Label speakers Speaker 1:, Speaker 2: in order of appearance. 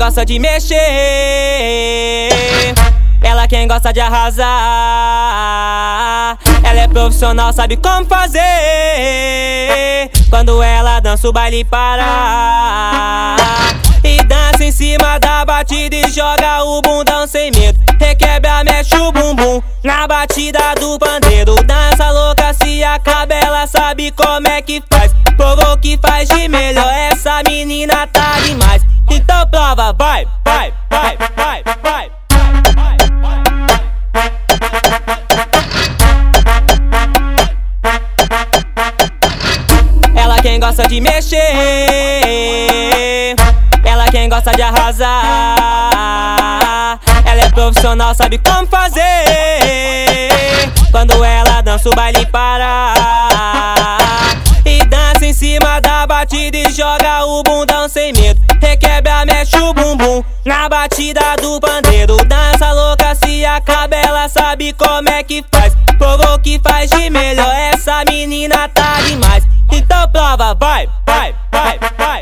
Speaker 1: gosta de mexer, ela quem gosta de arrasar. Ela é profissional, sabe como fazer. Quando ela dança o baile para, e dança em cima da batida e joga o bundão sem medo. Requebra, mexe o bumbum na batida do pandeiro. Dança louca, se acaba, ela sabe como é que faz. Provou que faz de melhor, essa menina tá demais. Então prova, vai, vai, vai, vai, vai. Ela quem gosta de mexer, ela quem gosta de arrasar. Ela é profissional, sabe como fazer. Quando ela dança o baile para, e dança em cima da batida e joga o bundão sem medo. Requebra, mexe o bumbum na batida do pandeiro. Dança louca, se acaba, ela sabe como é que faz. Provou que faz de melhor, essa menina tá demais. Então prova, vai, vai, vai, vai.